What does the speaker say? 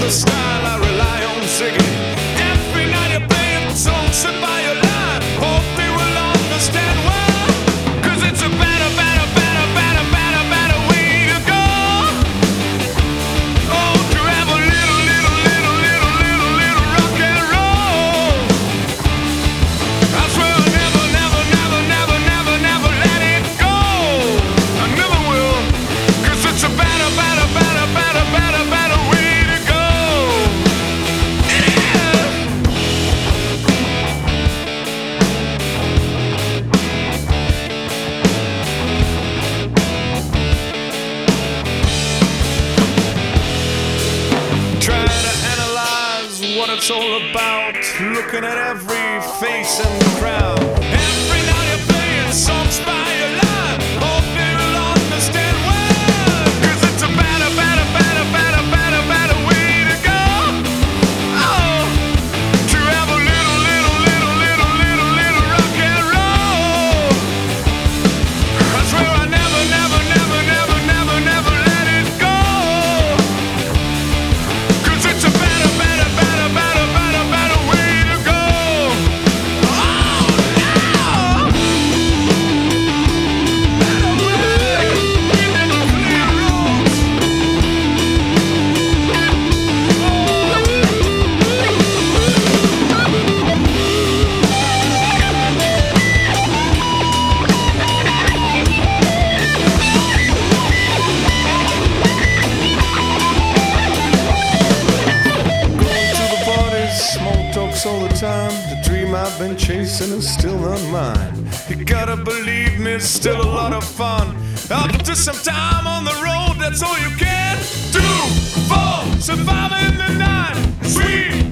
the style I rely on singing. Every night you're playing songs set by your line. Hope they will understand why. 'Cause it's a better, better, better, better, better, better way to go. Oh, to have a little, little, little, little, little, little rock and roll. I swear I'll never, never, never, never, never, never let it go. I never will. 'Cause it's a better, better, better, better, better, better way to go. Yeah. Trying to analyze what it's all about, looking at every face in the crowd. Every night you're playing songs by your line. Hope they will understand why. 'Cause it's a better, better, better, better, better, better way to go. Oh, to have a little, little, little, little, little, little rock and roll. I swear I never, never, never, never, never, never let it go. 'Cause it's a better, better, better, better, better, better way to go. Oh, no! Better way. Clear roads. Going to the parties, small talks all the time. The dream I've been chasing is still not mine. You gotta believe me, it's still a lot of fun. Up to some time on the road, that's all you can do for surviving the night. Sweet